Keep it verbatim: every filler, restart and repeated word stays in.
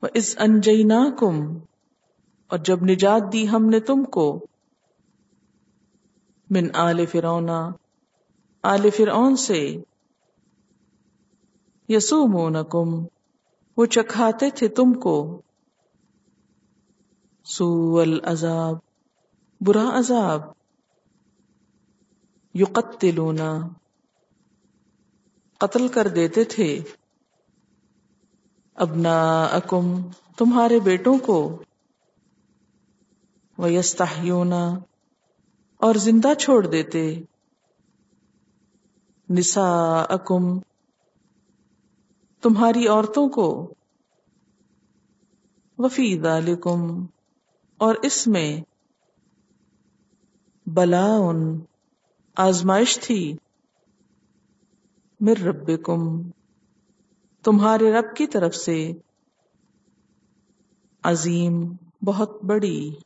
وَإِذْ أَنْجَيْنَاكُمْ، اور جب نجات دی ہم نے تم کو، من آل فرعون، آل فرعون سے، یسومونکم، وہ چکھاتے تھے تم کو، سوء العذاب، برا عذاب، یقتلون، قتل کر دیتے تھے، ابناءکم، تمہارے بیٹوں کو، ویستحیون، اور زندہ چھوڑ دیتے، نساءکم، تمہاری عورتوں کو، وفی ذالکم، اور اس میں، بلاء، آزمائش تھی، من ربکم، تمہارے رب کی طرف سے، عظیم، بہت بڑی۔